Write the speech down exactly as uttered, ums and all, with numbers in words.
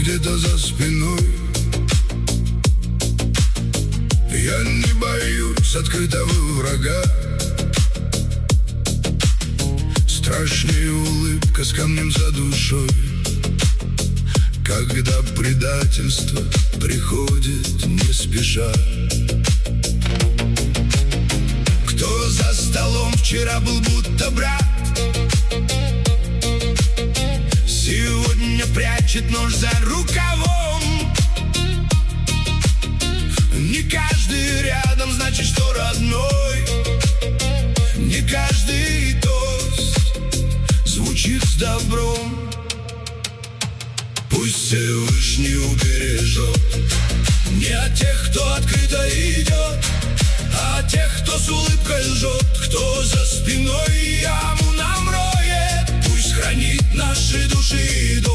где-то за спиной. Я не боюсь открытого врага. Страшнее улыбка с камнем за душой, когда предательство приходит не спеша. Кто за столом вчера был будто брат, сегодня прячет нож за рукавом. Не каждый рядом значит, что родной. Не каждый тост звучит с добром. Пусть Всевышний убережет не от тех, кто открыто идет, а от тех, кто с улыбкой лжет, кто за спиной яму нам роет. Пусть хранит наши души и дом.